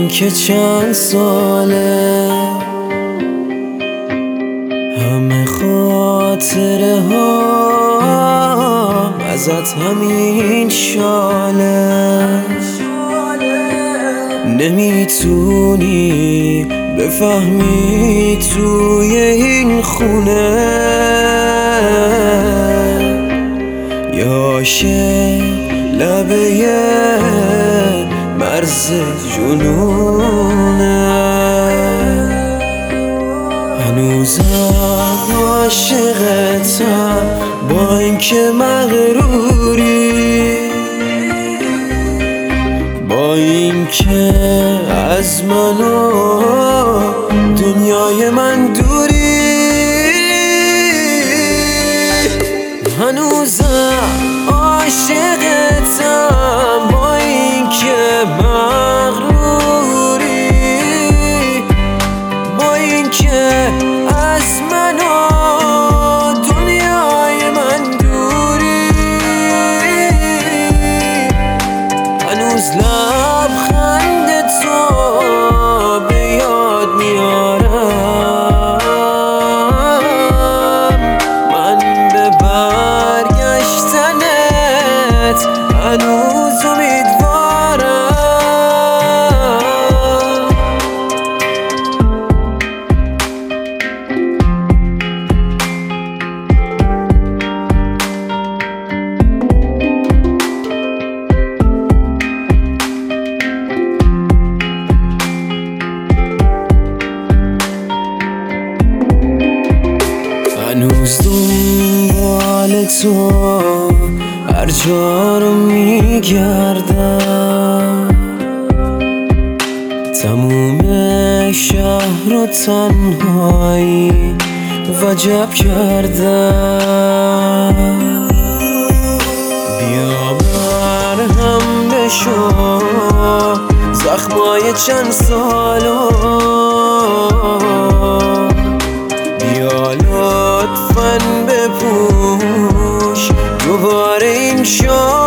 که چند ساله همه خاطره ها ازت همین شاله. نمیتونی بفهمی توی این خونه یه عاشق لبه مرز جنونه. هنوزم عاشقتم با اینکه مغروری، با اینکه از من و دنیای من دوری. هنوزم عاشقتم با اینکه مغروری، با اینکه از من و دنیای من دوری. هنوز لبخند تو به یاد میارم، من به برگشتنت هنوز امیدوارم. هنوز دنبال تو هر جا رو میگردم، تموم شهر و تنهایی وجب کردم. بیا مرهم بشو زخمای چند سالو، بیا لطفاً بپوش دوباره این شو.